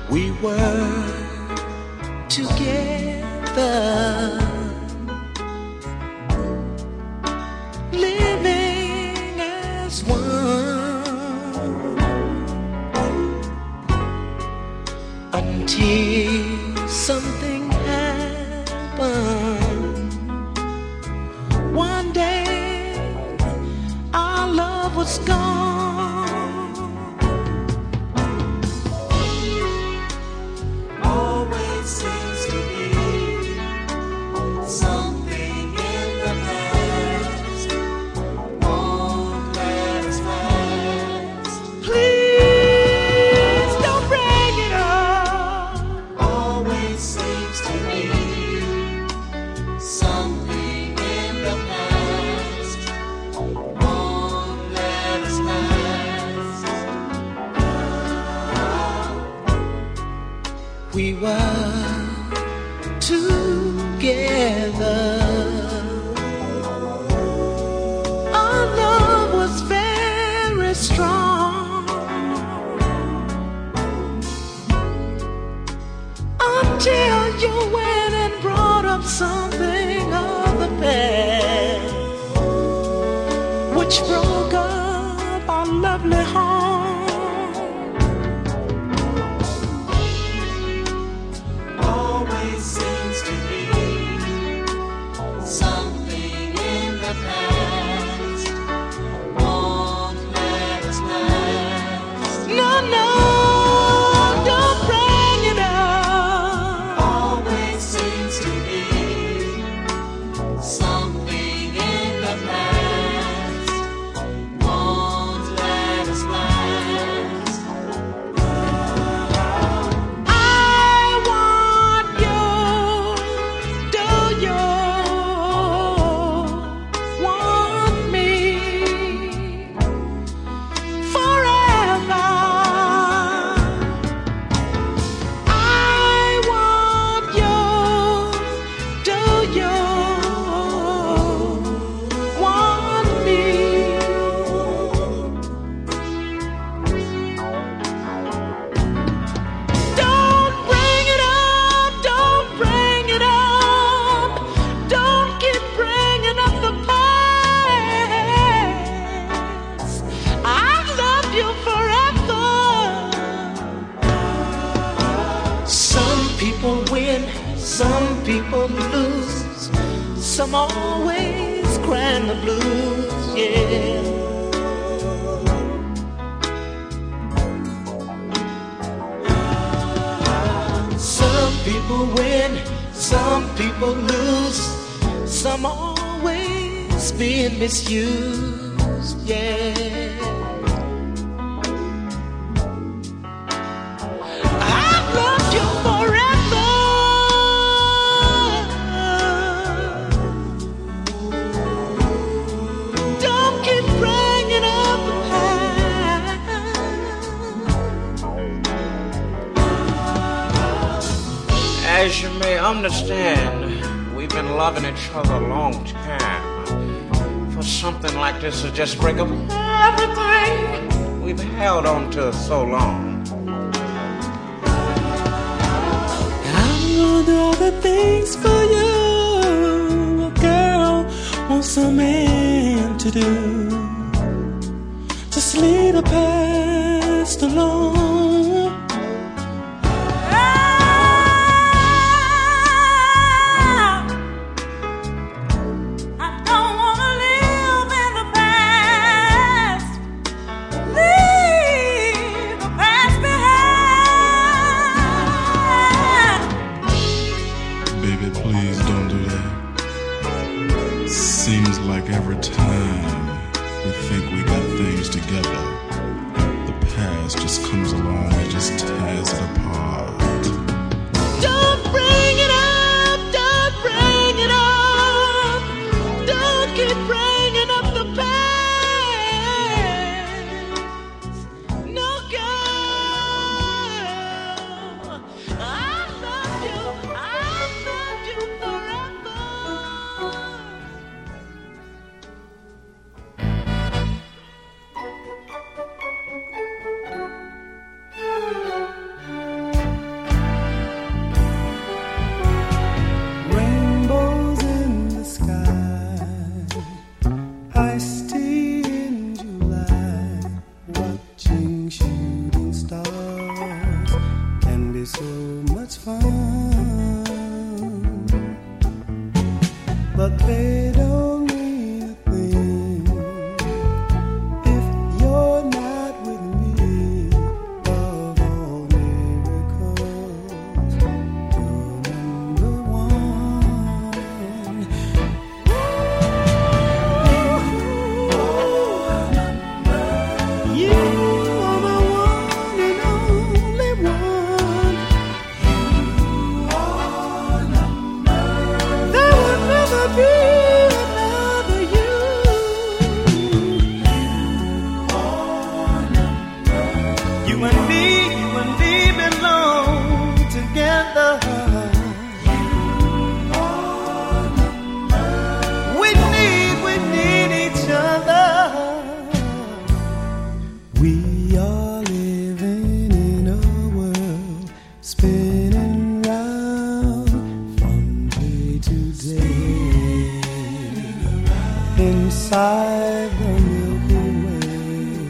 We were together, living as one, until something happened. One day our love was gone. Always seems to be something in the past won't let us last. Please don't bring it up. Always seems to be something in the past won't let us last. We were together. Our love was very strong until you went and brought up something of the past, which broke up our lovely home. Always seems to be something in the past won't let us last. No, no, don't bring it up. Always seems to be something in the past won't let us last. I want you, do you want me forever? I want you, do you want me? Don't bring it up, don't bring it up, don't keep bringing up the past. I've loved you forever. Some people win, some people lose, some always crying the blues, yeah. Some people win, some people lose, some always being misused, yeah. I've loved you forever. Don't keep bringing up the past. As you may understand, we've been loving each other a long time. For something like this to just break up everything we've held on to so long. I'm gonna do all the things for you a girl wants a man to do. Just leave the past alone. I don't wanna live in the past. Leave the past behind. Baby, please don't do that. Seems like every time we think we got things together, the past just comes along so much fun, but they don't mean a thing if you're not with me. Of all miracles, you're number one. You are the one and only one. There will never be another you. You and me belong together. We need each other. We are living in a world spinning round from day to day inside the Milky Way.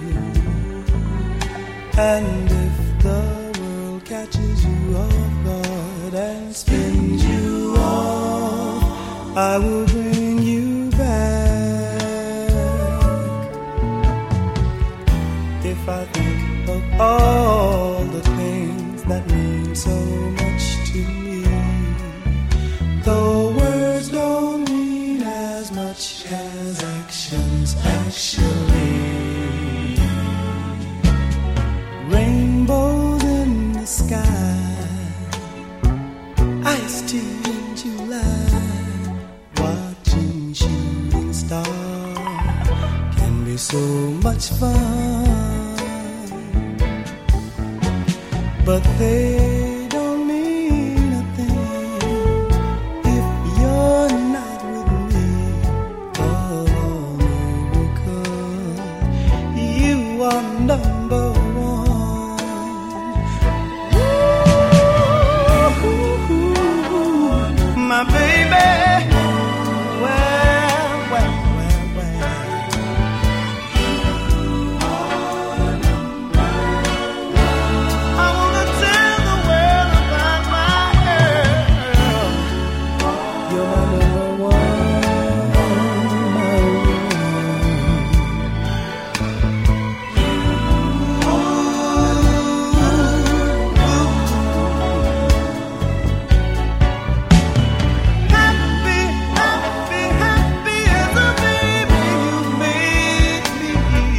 And if the world catches you off guard and spins you off, I will bring you back. If I think of all the things that mean so much to me, though words don't mean as much as actions actually. Rainbows in the sky, iced tea in July, watching shooting stars can be so much fun. But they don't mean a thing if you're not with me. Of all miracles, you are number one. Ooh, my baby. Well. I wanna tell the world about my girl. You're my number one, my Happy as a baby you made me.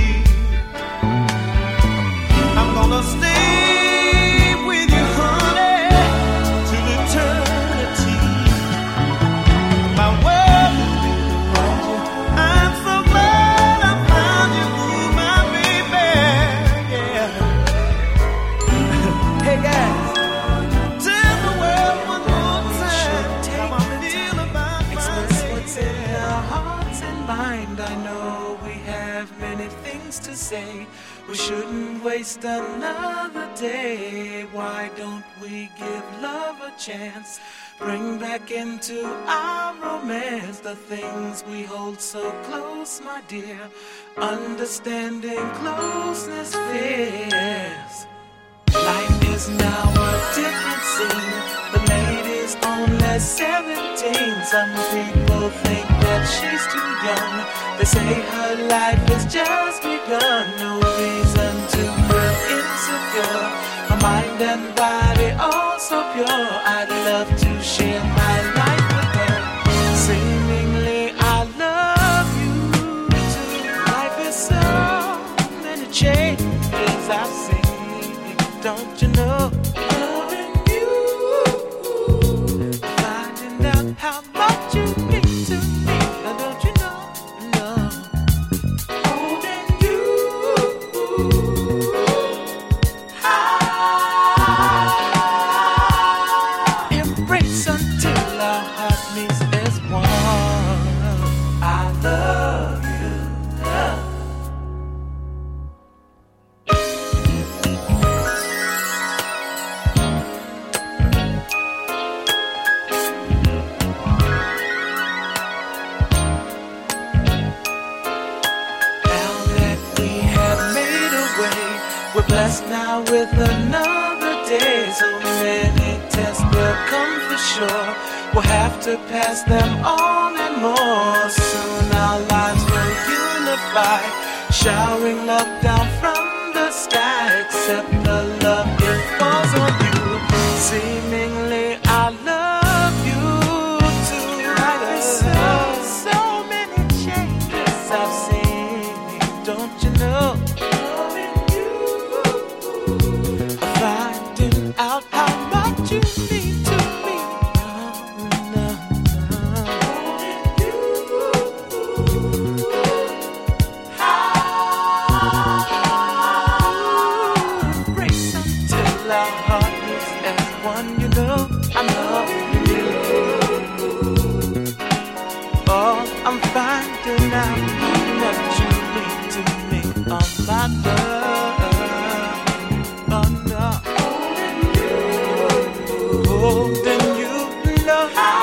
I'm gonna stay with you, honey, till eternity. My world is built around you. I'm so glad I found you, my baby. Yeah. Hey guys, tell the world one more time how I feel about Express what's in my our hearts and mind. I know we have many things to say. We shouldn't waste another day. Why don't we give love a chance? Bring back into our romance the things we hold so close, my dear. Understanding, closeness, fears. Life is now a different scene. The lady's only 17. Some people think that she's too young. They say her life has just begun. No reason to feel insecure. Her mind and body all so pure. I'd love to share my life with her. Seemingly I love you too. Life is so many changes I see. Don't you know? Loving you, finding out how much you mean to me. Now don't you know? No. Holding you high. Embrace until our heart meets as one. I love you. We're blessed now with another day. So many sure we'll have to pass them on and more. Soon our lives will unify, showering love down from the sky. Accept the love, it falls on you. Seemingly I love you too. So many changes I've seen, don't you know? Finding out how much you mean to me. Race until our heart is as one, you know. I'm loving you. Oh, I'm finding out how much you mean to me. Oh, my love. Oh, no. Oh, then you know how.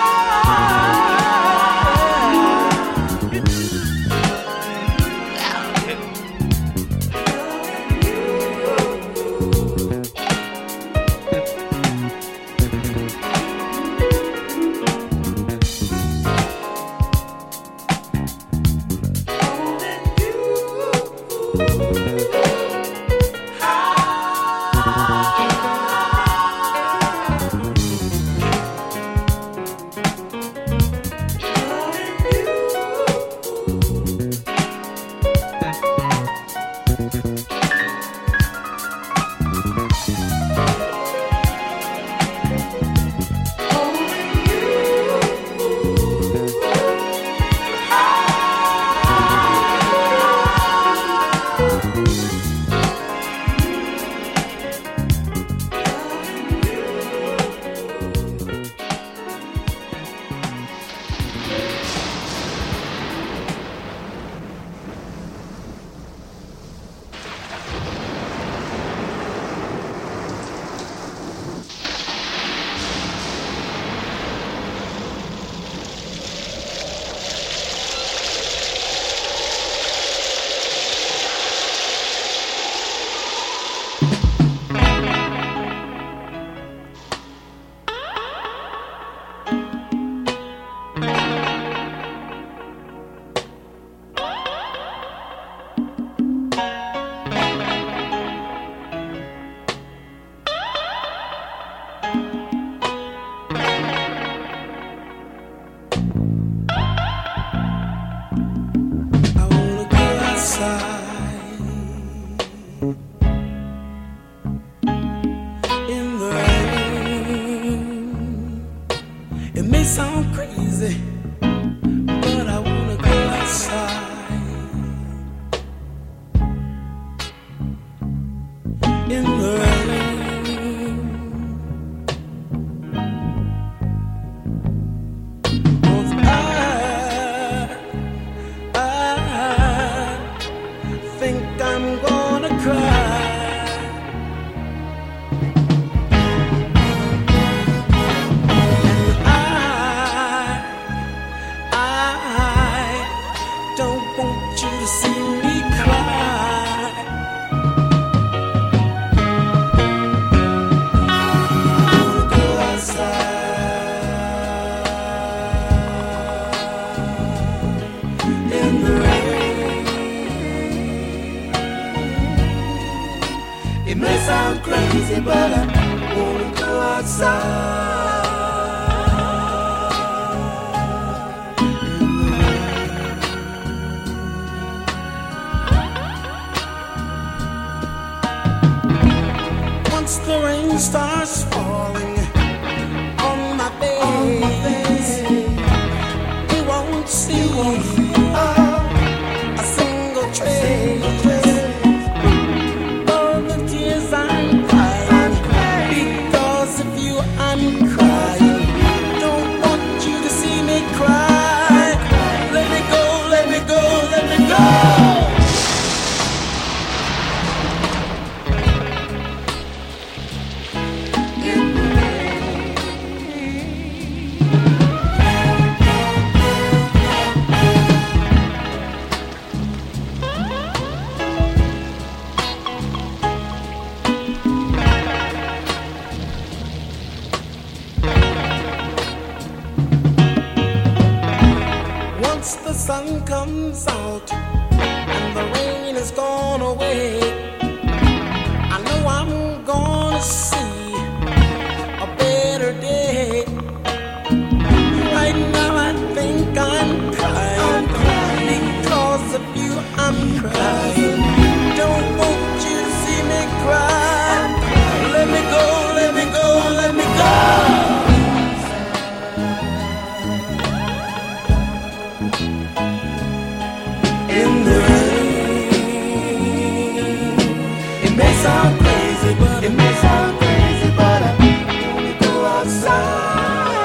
Sound crazy, but I wanna go outside in the rain. 'Cause I think I'm gonna cry. It may sound crazy, but I wanna go outside. Once the rain starts falling on my face, you won't see a single trace. sun comes out and the rain is gone away, I know I'm gonna see a better day. Right now I think I'm crying because of you. I'm crying. Don't want you to see me cry. Let me go, let me go, let me go. In the rain, it may sound crazy, but I wanna go outside.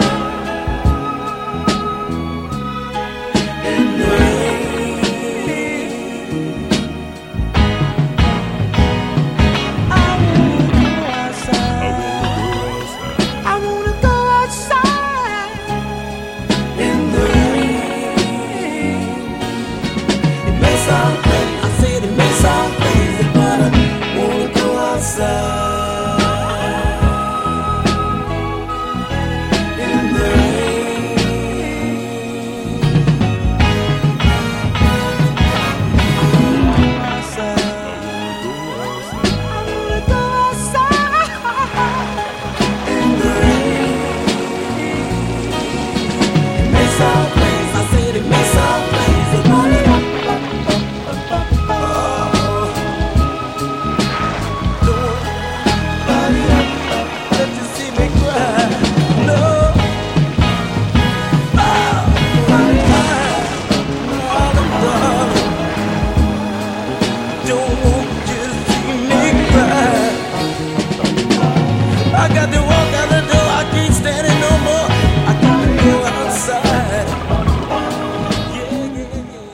In the rain, I wanna go outside. I wanna go outside. In the rain, it may sound crazy. I said it may sound crazy, but I wanna go outside. In the rain, outside. I wanna go outside. In the rain, it may sound crazy. I said it may sound crazy, but let you see me cry. No. Don't want you to see me cry. I got to walk out the door. I can't stand it no more. I got to go outside. Yeah, yeah, yeah.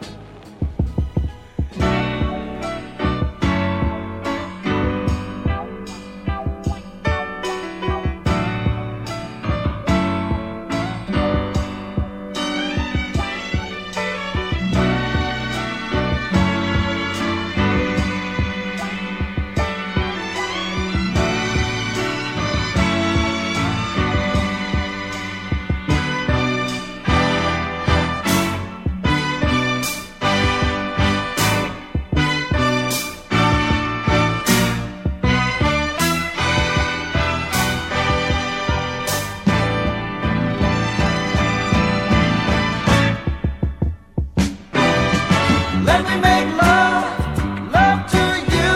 Let me make love to you.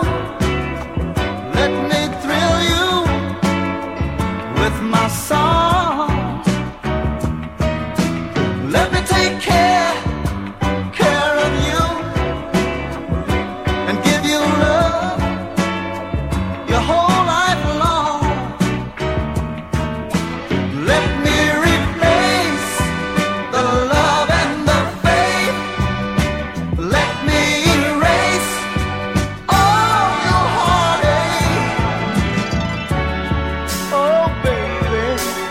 Let me thrill you with my song. Let me take care of you and give you love your whole life long. Let me replace the love and the faith. Let me erase all your heartache. Oh baby,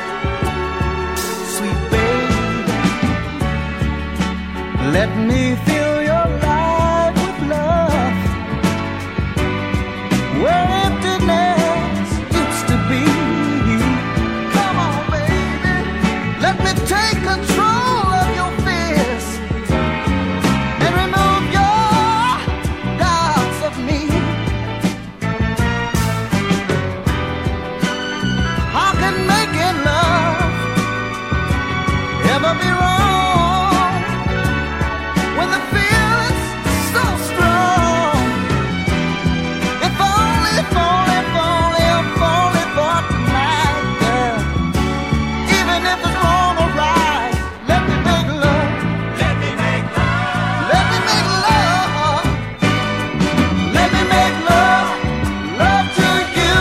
sweet baby, let me fill your life with love where emptiness used to be. Come on baby, let me take control of your fears and remove your doubts of me. How can making love ever be wrong when the feeling's so strong? If only for tonight, girl. Even if it's wrong or right, let me make love. Let me make love. Let me make love. Let me make love to you.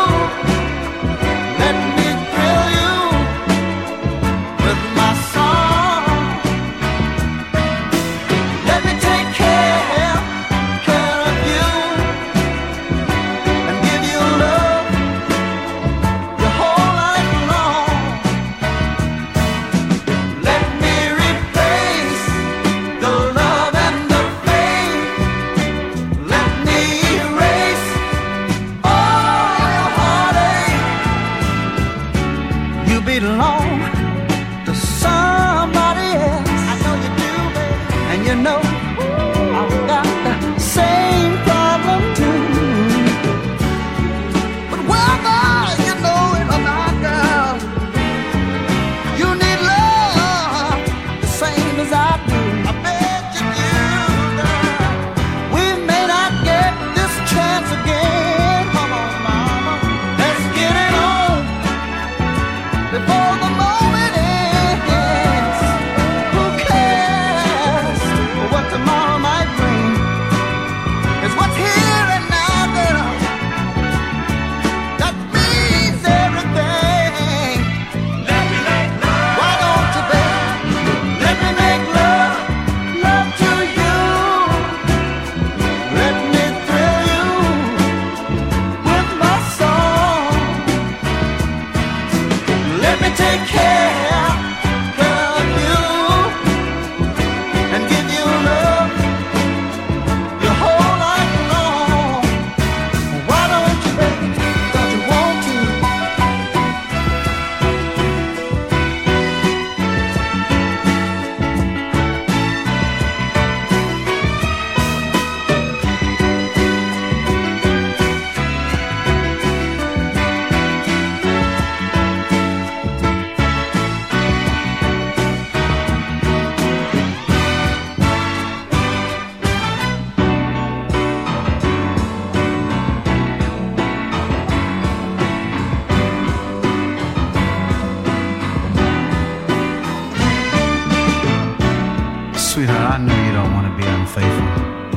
Let me thrill you with my song. Let me take care of you and give you love your whole life long. Let me replace the love and the faith. Let me erase all your heartache. You belong to somebody else. I know you do. Let me take care of you and give you love your whole life long. Why don't you, baby? Don't you want to? Sweetheart, I know you don't want to be unfaithful.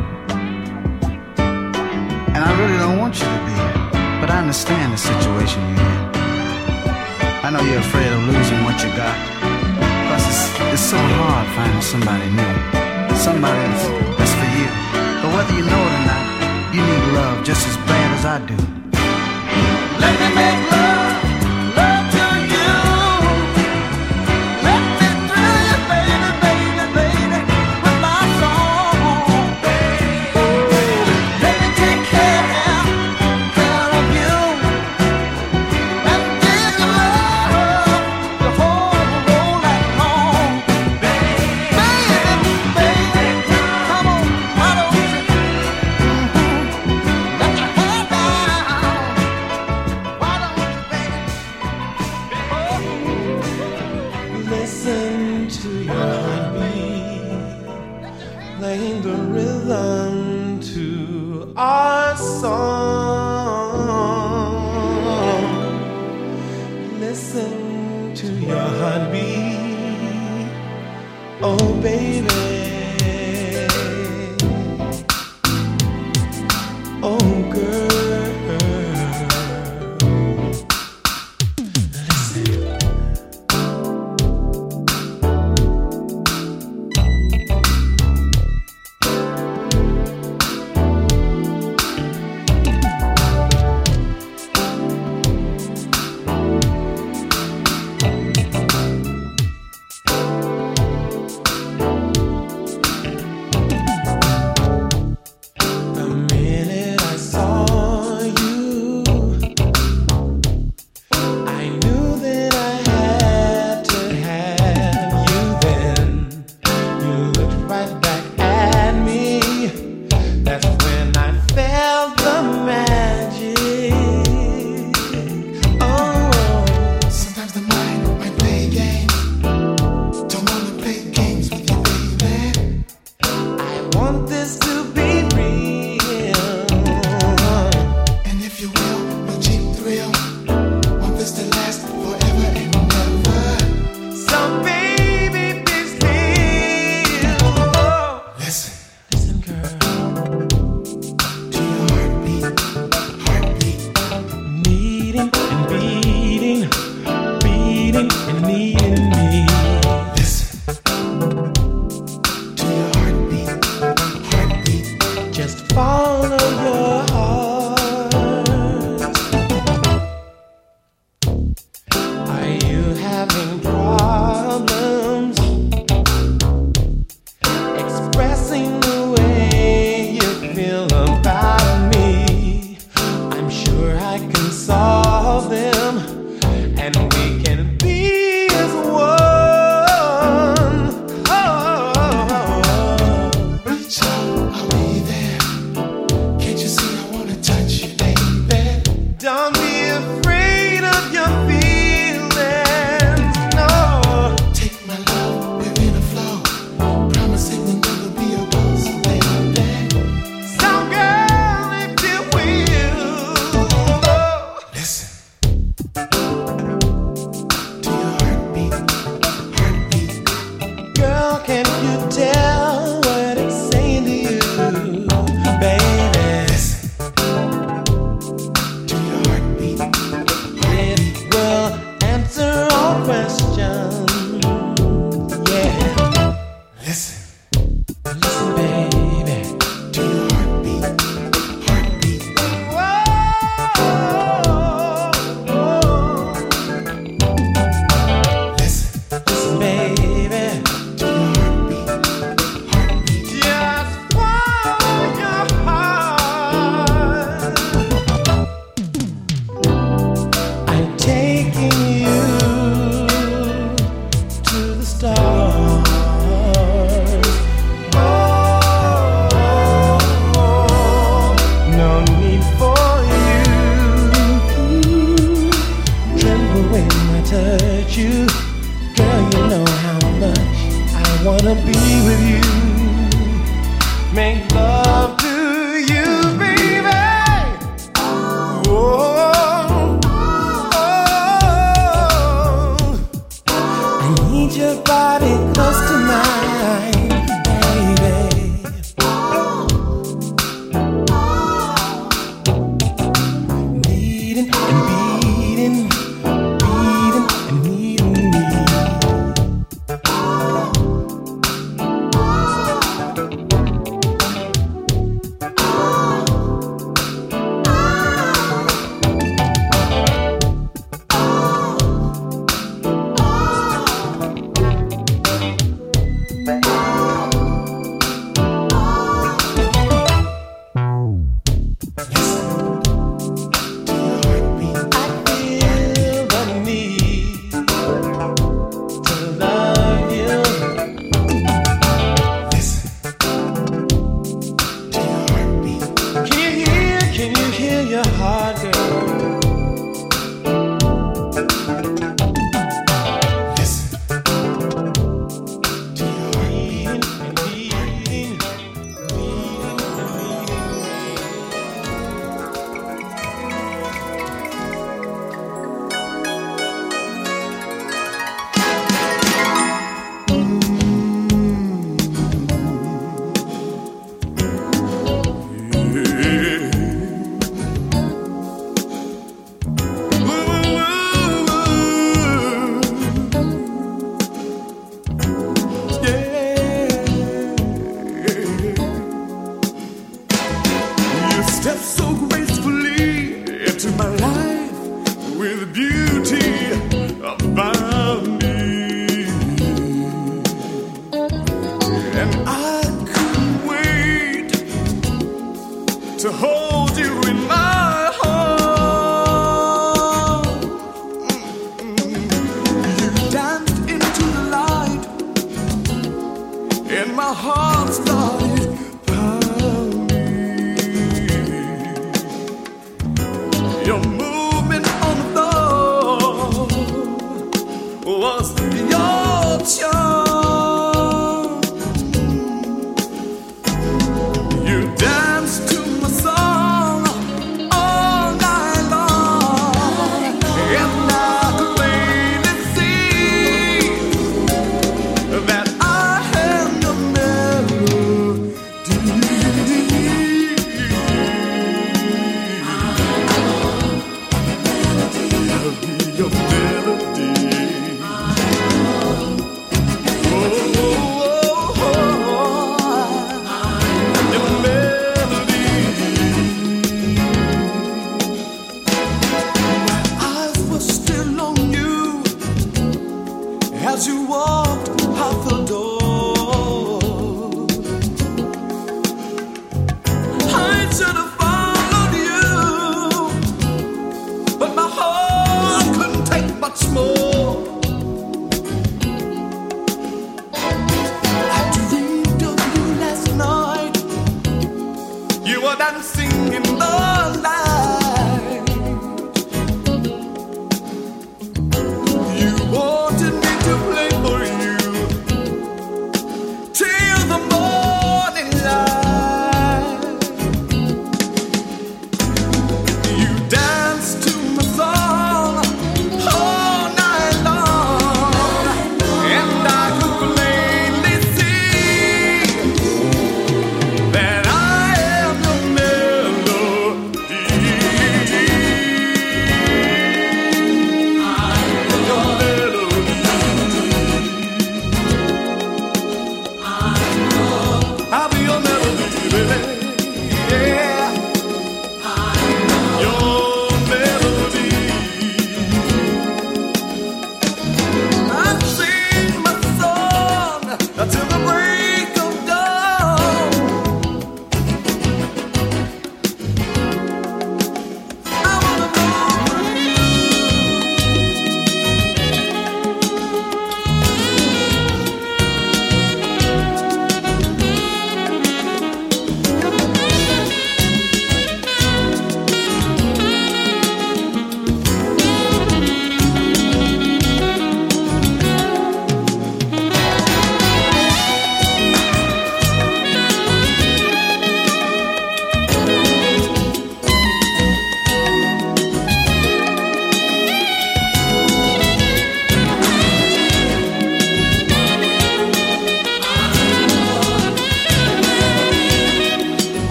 And I really don't want you to be. But I understand the situation you're in. I know you're afraid of losing what you got. Plus, it's so hard finding somebody new. Somebody that's for you. But whether you know it or not, you need love just as bad as I do. Let me make love to you. Let me thrill you, baby, baby, baby, with my song. Let me take care of you and give you love the whole night long. Baby, baby, come on, why don't you let your head down? Why don't you, baby? Listen to your heartbeat, playing the rhythm to our song. Listen to your heartbeat, oh baby, oh girl. Listen. The minute I saw you, I knew that I had to have you then. You looked right back at me. That's when I felt the magic. Oh, Sometimes the mind might play games. Don't wanna play games with you, baby. I want this to be real. And if you will, no cheap thrill. Want this to last forever and never. So baby, be still. Listen Listen, girl, to your heartbeat, heartbeat. needing and beating, beating and needing me. Listen to your heartbeat, heartbeat. Just follow your heart. Are you having problems expressing the way you feel about me? I'm sure I can solve them, and we can be as one. Reach out, I'll be there. Can't you see I wanna touch you, baby? Don't be afraid of your feelings, no. Take my love, we're in a flow. Promise it will never be a rose, baby. So girl, if you will, Listen to your heartbeat, heartbeat. girl, can you tell what it's saying to you, baby? Listen to your heartbeat, It will answer all questions, yeah. listen Listen, baby. to your heartbeat, heartbeat. Whoa, whoa. you. Girl, you know how much I wanna be with you. Make love to you, baby. Oh, I need your body close to mine, baby. Needing and beating, beating and needing me.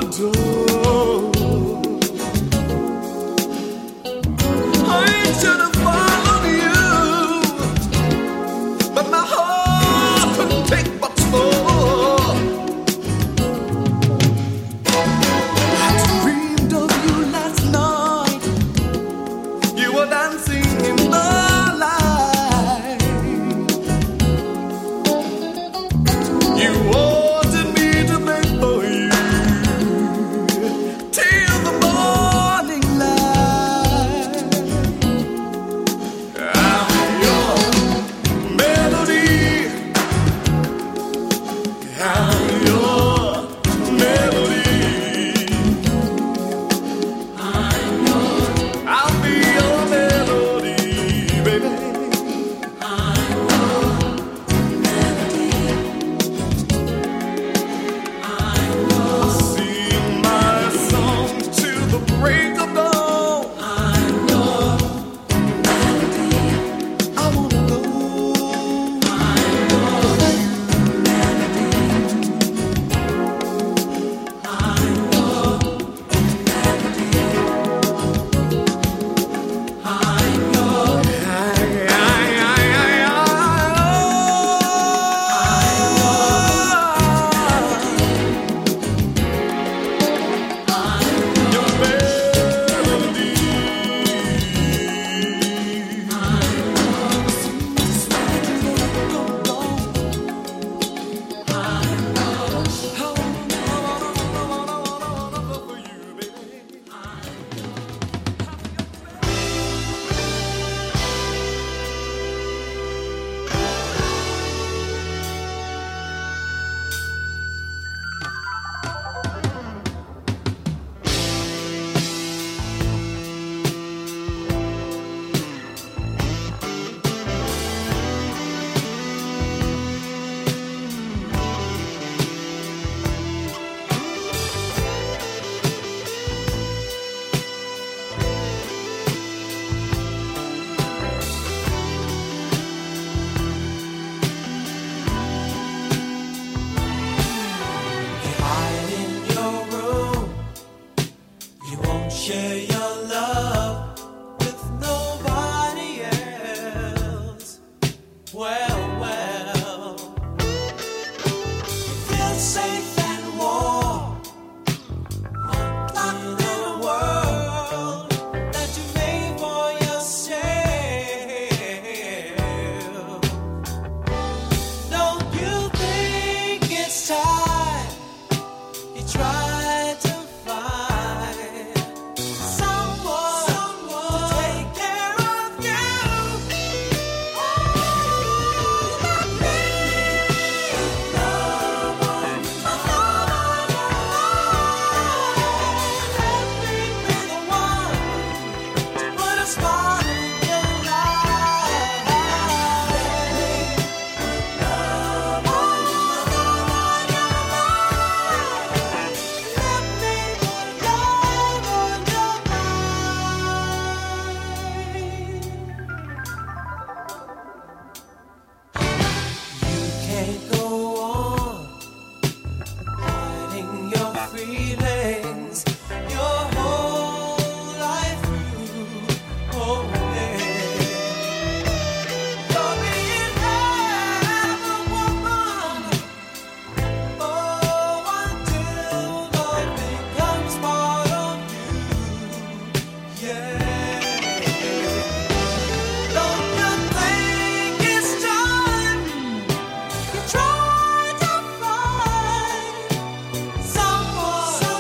door. I should have followed you, but my heart couldn't take much more. I dreamed of you last night. You were dancing in the light. You wanted me to beg for you till the morning light. I'm your melody. I'm your melody. I'll be your melody, baby. I'll sing my song till the break of dawn. I wanna know. Hide in your room. You won't share your love with nobody else. Well, you feel safe and warm. Locked in a world that you made for yourself. Don't you think it's time you try to find someone to take care of you? Not me. Let me be the one to put a smile in your life. Let me love on your life. Let me put love on your mind. You can't go on hiding your feelings your whole life through. Oh, yeah. You're being half a woman. Oh, until love becomes part of you. Yeah. Don't you think it's time you try to find someone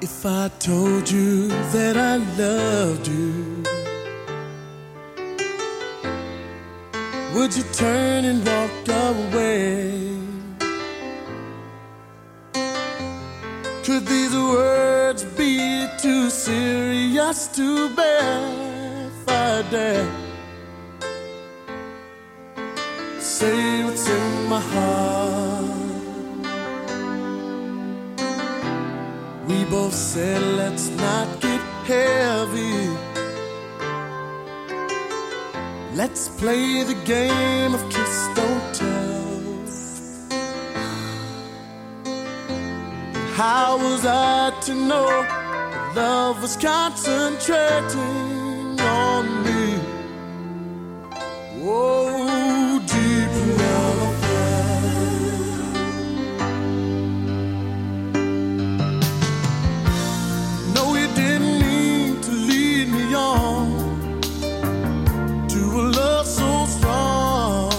If I told you that I loved you, would you turn and walk away? Could these words be too serious to bear if I dare say what's in my heart? We both said let's not get heavy. Let's play the game of kiss, don't tell. How was I to know that love was concentrating on me? Oh, deep love. No, you didn't mean to lead me on to a love so strong.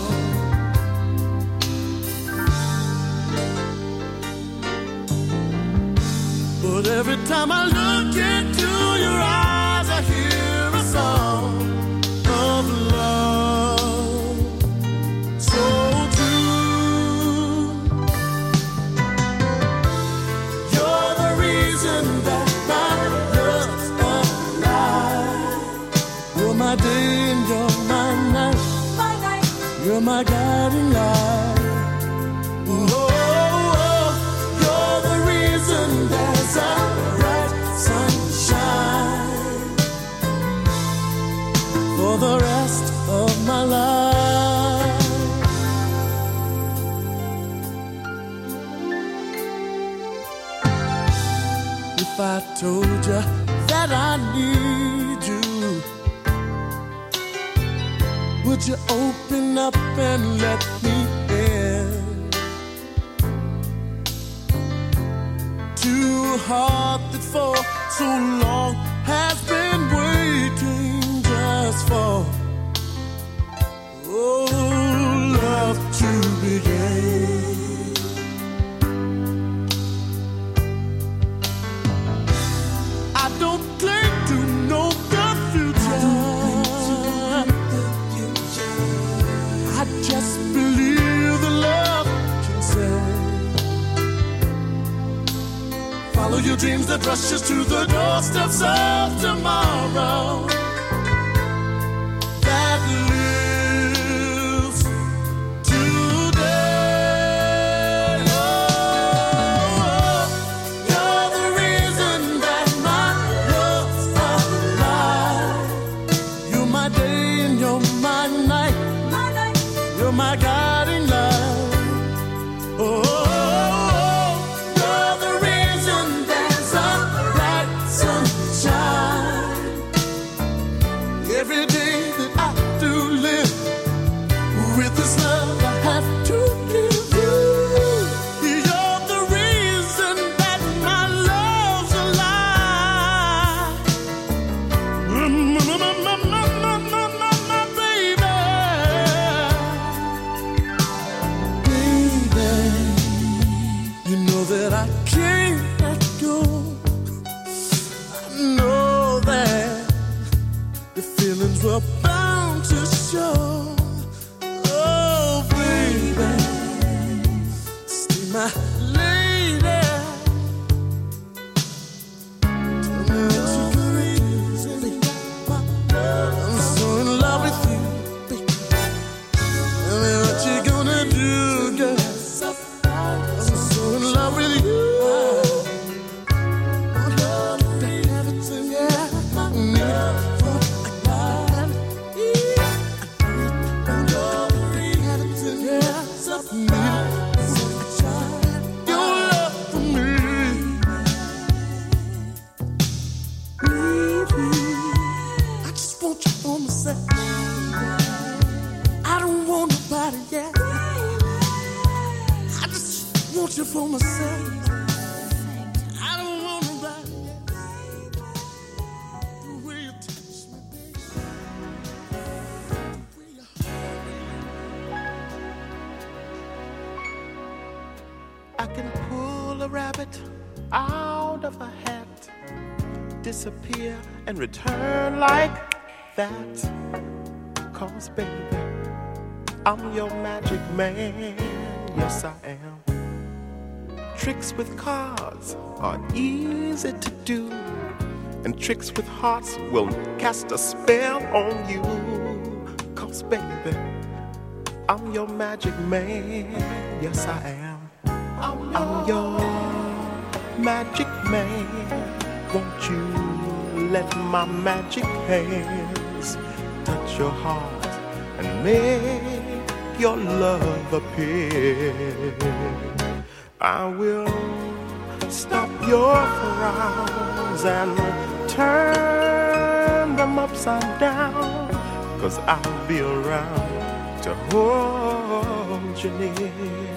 But every time I look into your eyes, I hear a song of love so true. You're the reason that my love's alive. You're my day and you're my night. You're my guiding light. You're the reason there's a bright sunshine for the rest of my life. If I told you that I need you, would you open up and let me in? To a heart that for so long has been waiting just for love to begin. I don't claim to know the future. I just believe the love can save. Follow your dreams that rush us to the doorsteps of tomorrow that lives today. Oh, you're the reason that my love's alive. You're my day and you're my night. You're my guiding light. Oh, you're the reason there's a bright sunshine. Every day that I do live with this love I have to give you. You're the reason that my love's alive. My baby. You know that I can't let go. I know that the feelings were bound to show. Oh, baby, stay my lady. Tell me what you gonna do, baby. I'm so in love with you, baby. Tell me what you gonna do, girl. I'm so in love with you. Everything, yeah, I need for I got it. Everything, yeah, I need your love for me. I just want you for myself. I don't want nobody, yeah. I just want you for myself. I don't want nobody else. The way you touch me, baby. The way you hold me. I can pull a rabbit out of a hat. disappear and return like that. 'Cause baby, I'm your magic man, yes I am. Tricks with cards are easy to do, and tricks with hearts will cast a spell on you. 'Cause baby, I'm your magic man, yes I am. I'm your magic man. Won't you let my magic hands touch your heart and make your love appear? I will stop your frowns and turn them upside down, 'cause I'll be around to hold you near.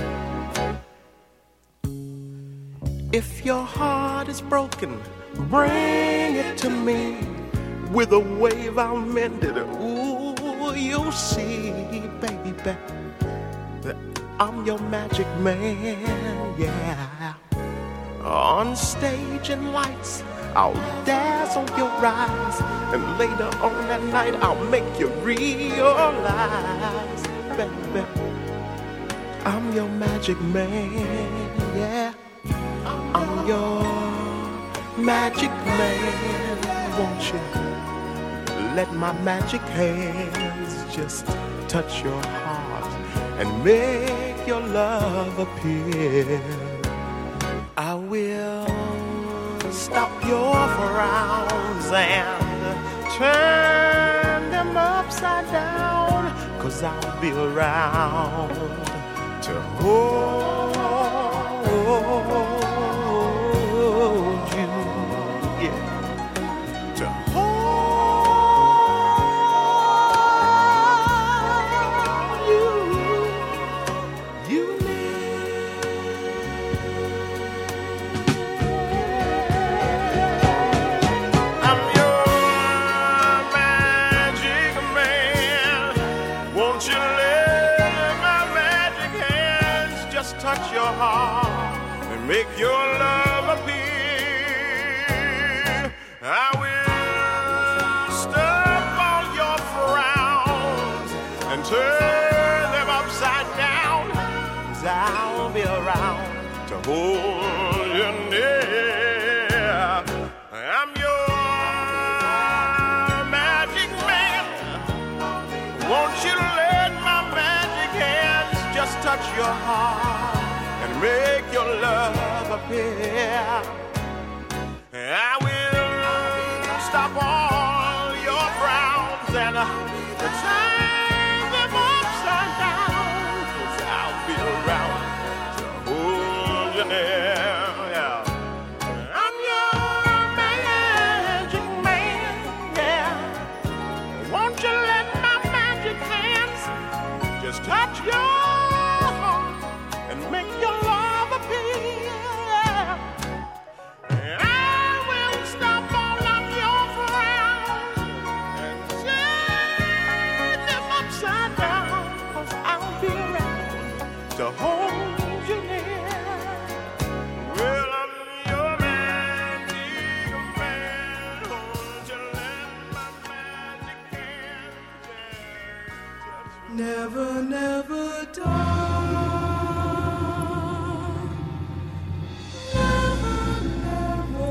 If your heart is broken, bring it to me. With a wave I'll mend it. Ooh, you'll see, baby, that I'm your magic man, yeah. On stage and lights, I'll dazzle your eyes, and later on that night I'll make you realize, baby, I'm your magic man, yeah. I'm your magic man. Won't you let my magic hands just touch your heart and make your love appear? I will stop your frowns and turn them upside down, 'cause I'll be around to hold you, yeah, to hold you, you I'm your magic man. Won't you let my magic hands just touch your heart and make your love appear? I will stop all your frowns and turn them upside down, 'cause I'll be around to hold you near. I'm your magic man. Won't you let my magic hands just touch your heart and make your love appear? I will stop all your frowns and turn them upside down, 'cause I'll be around to hold you near, yeah. I'm your magic man, yeah. Won't you let my magic hands just touch your heart and make your love appear? And I will stop all of your frowns and turn them upside down, 'cause I'll be around to hold you near. Well, I'm your magic man. Won't you let my magic hands touch you? Never, never die. Never, never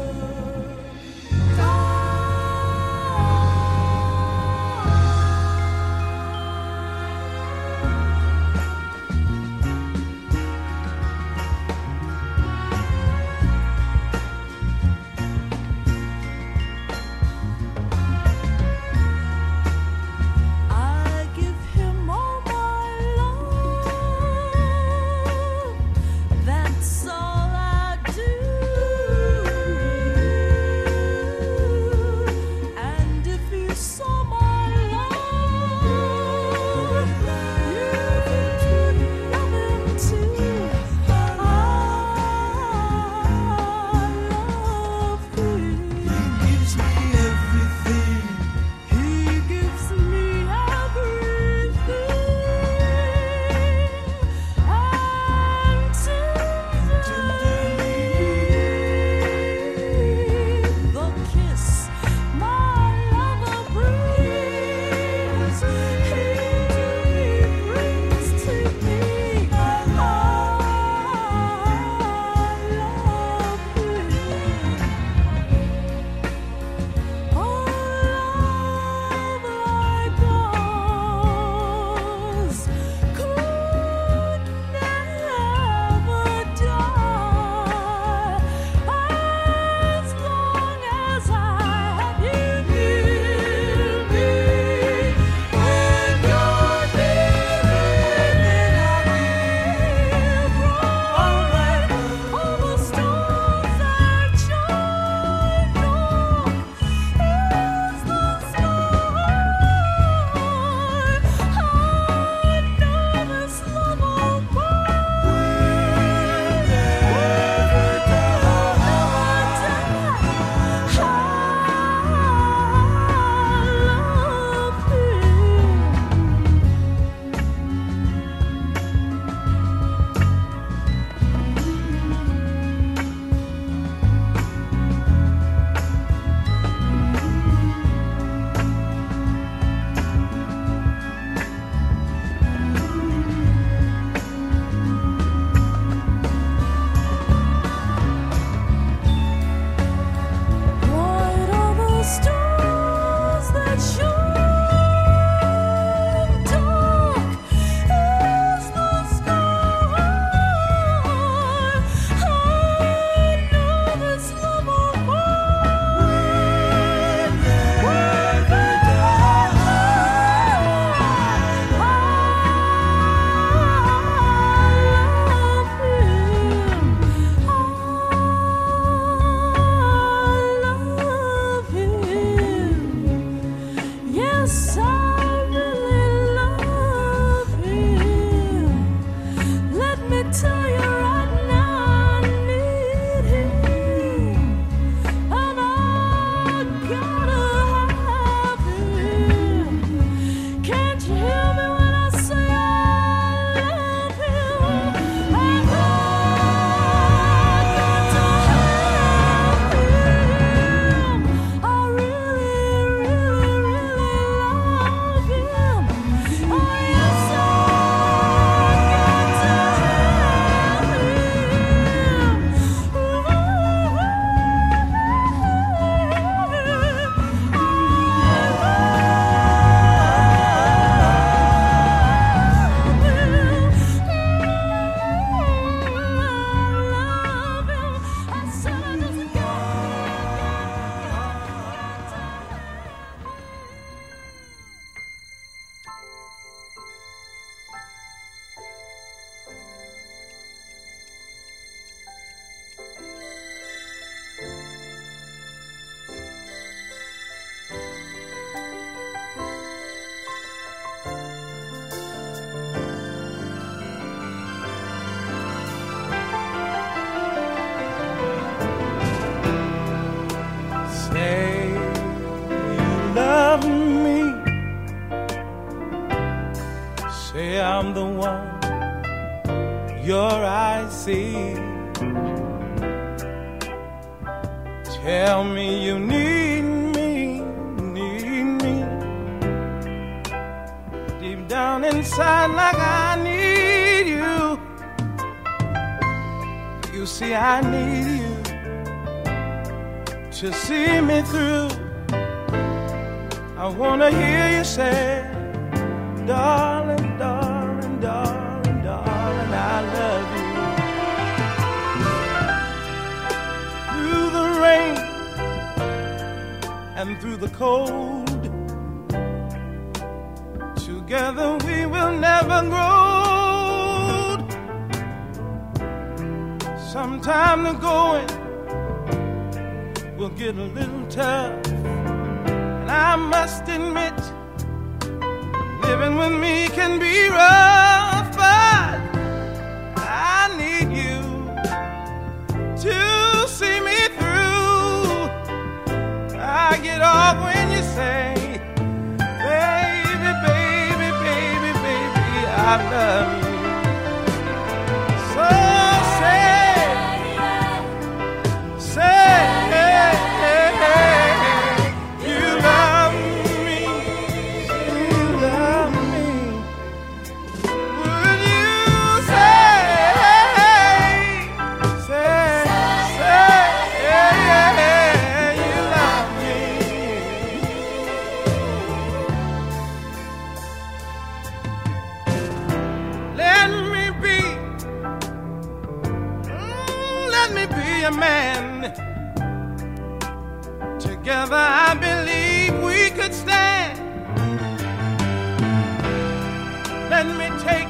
I give him all my love. I'm the one your eyes see. Tell me you need me, deep down inside like I need you. You see I need you to see me through. I wanna hear you say, darling, darling, darling, darling, I love you. Through the rain and through the cold, together we will never grow old. Sometime the going will get a little tough, and I must admit, living with me can be rough, but I need you to see me through. I get off when you say, baby, baby, baby, baby, I love you. So a man. Together I believe we could stand. Let me take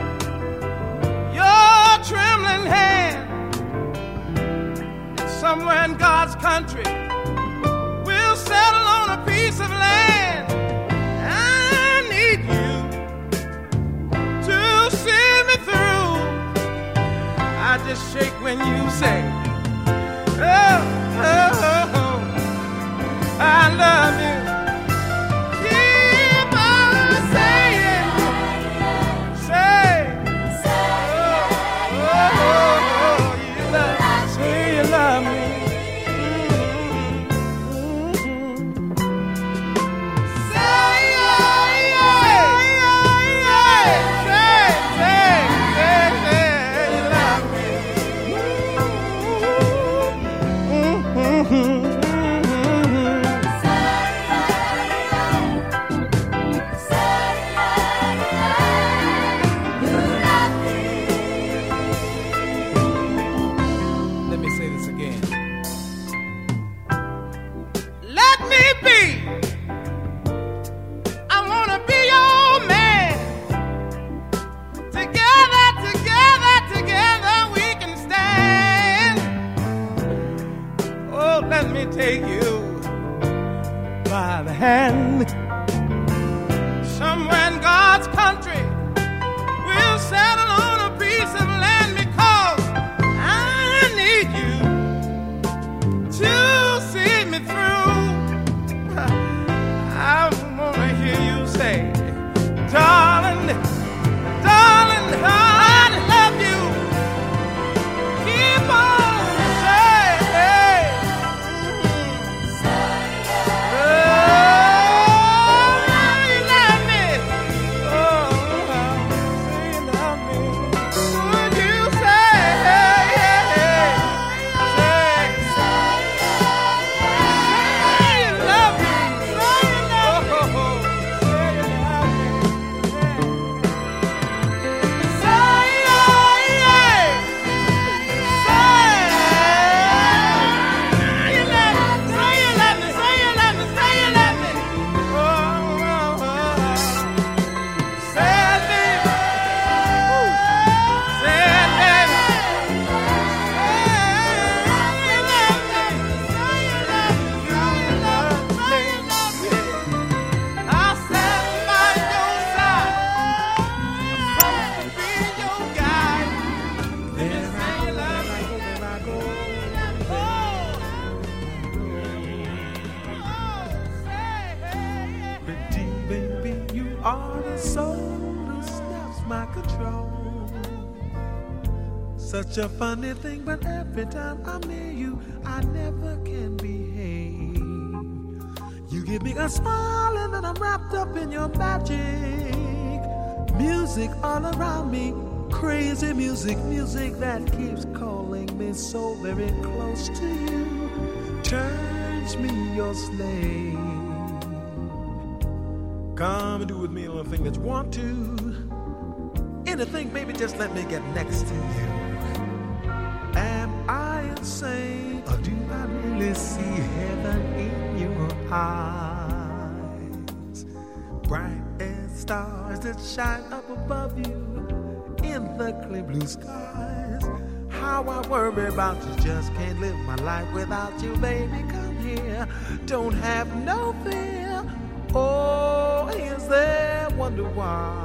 your trembling hand, and somewhere in God's country we'll settle on a piece of land. I need you to see me through. I just shake when you say, oh, oh, oh, oh, I love you. Keep on saying, say, oh, oh, oh, you love, say you love me. Take you by the hand. Somewhere in God's country we'll settle on a piece of land, because I need you to see me through. I wanna hear you say, darling, darling, I love you. Keep on. lost my control. Such a funny thing, but every time I'm near you, I never can behave. You give me a smile and then I'm wrapped up in your magic. Music all around me, crazy music, music that keeps calling me so very close to you. Turns me your slave. Come and do with me anything that you want to. Anything, baby, just let me get next to you. Am I insane, or do I really see heaven in your eyes? Bright as stars that shine up above you in the clear blue skies. How I worry about you, just can't live my life without you, baby. Come here, don't have no fear. Oh, is there wonder why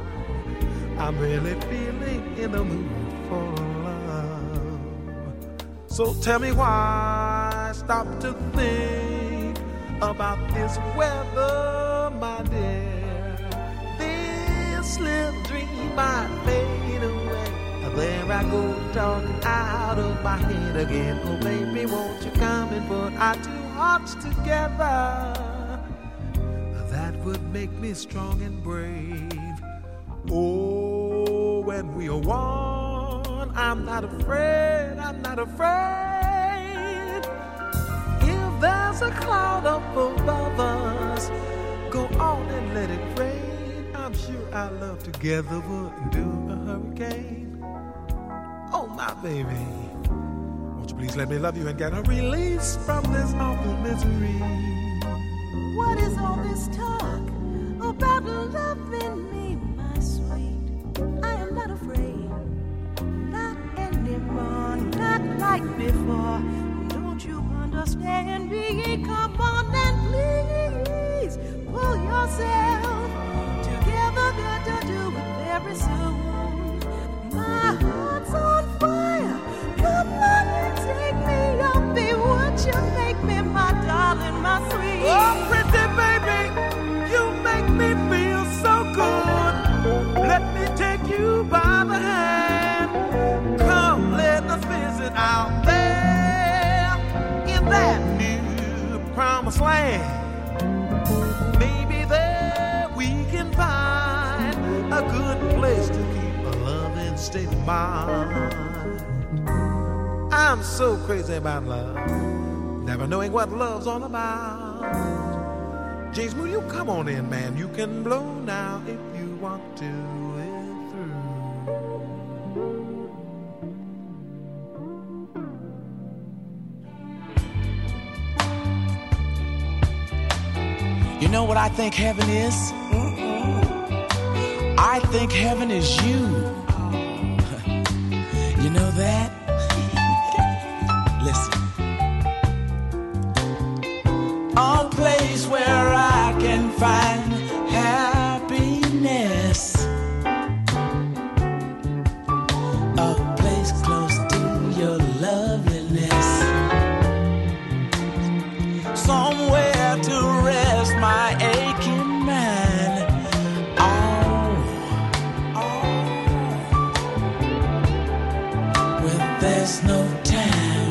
I'm really feeling in the mood for love? So tell me why, stop to think about this weather, my dear. This little dream might fade away. There I go, talking out of my head again. Oh, baby, won't you come and put our two hearts together? That would make me strong and brave. Oh, when we are one, I'm not afraid, I'm not afraid. If there's a cloud up above us, go on and let it rain. I'm sure our love together would endure a hurricane. Oh, my baby, won't you please let me love you and get a release from this awful misery? What is all this talk about loving me, my sweet? I am not afraid, not anymore, not like before. Don't you understand me? Come on and please pull yourself together. Got to do it very soon. My heart's on fire. Come on and take me up. Be what you make me, my darling, my sweet. Oh, pretty baby, you make me feel so good. Let me take you by the hand. Come, let us visit out there in that new promised land. Maybe there we can find a good place to keep a loving state of mind. I'm so crazy about love, never knowing what love's all about. James Moore, you come on in, man. You can blow now if you want to. It through. You know what I think heaven is? I think heaven is you. You know that? Listen. A place where I can find happiness. A place close to your loveliness. Somewhere to rest my aching mind. When there's no time,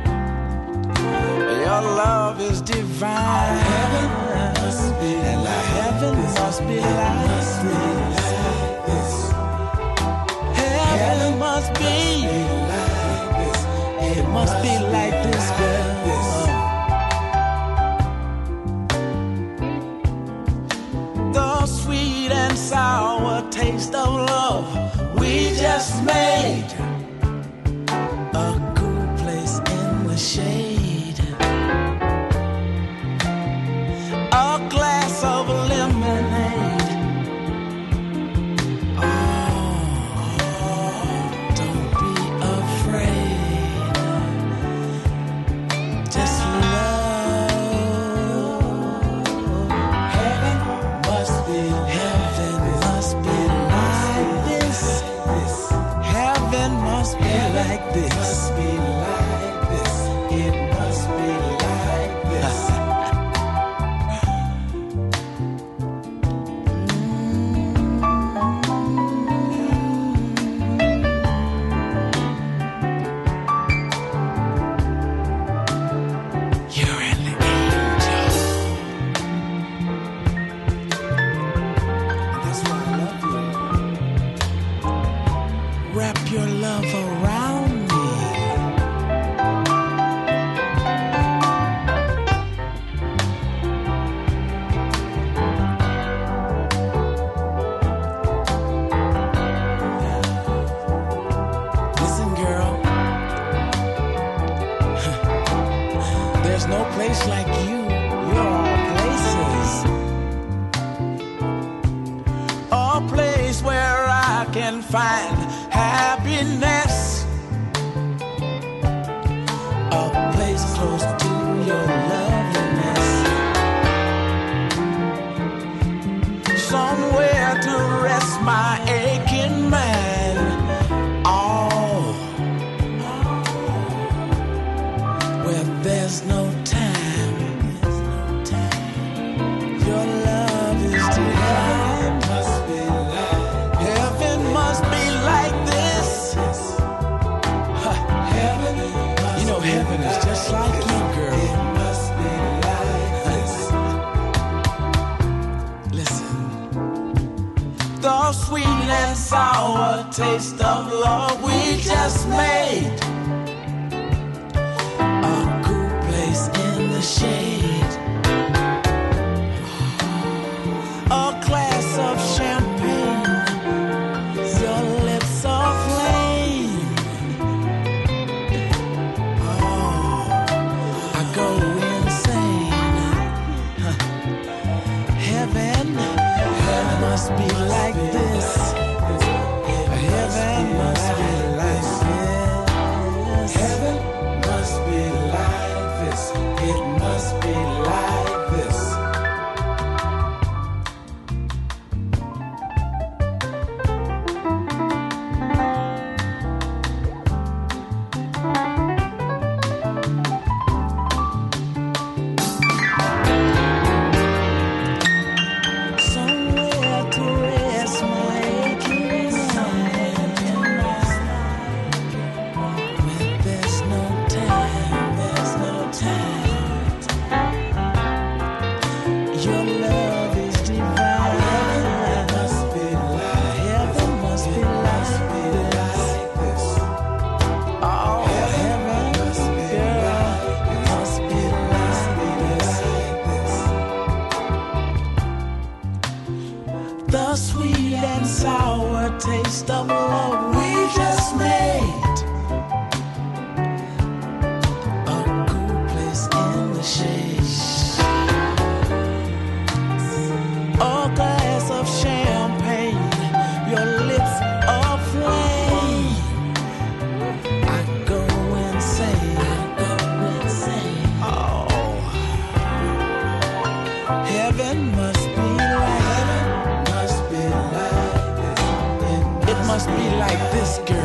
your love is divine. Heaven must be like heaven must be like this. Heaven must be like this. It must be like this, girl. The sweet and sour taste of love we just made. A cool place in the shade. A glass of lemonade. Oh, don't be afraid. Just love. Heaven must be like this. Heaven must be like this. It must be like this. and find happiness. A place close to your loveliness. Somewhere to rest my aching mind. Oh, where there's no time. Your love is divine. Heaven must be like this. You know heaven is just like you, girl. Listen. The sweet and sour taste of love we just made. A cool place in the shade. A glass of champagne. Your lips are flame. Oh, I go insane. Heaven must be like this. Heaven must be like this. Heaven must be like this. It must be like this. Somewhere to rest my aching mind. There's no time, there's no time. Your love is divine. Heaven must be like this. Oh, heaven, girl, must be like this. The sweet and sour taste of love we just made. A cool place in the shade. A glass of champagne. Your lips are flame. I go insane. Oh, heaven must be like. It must be like this, girl.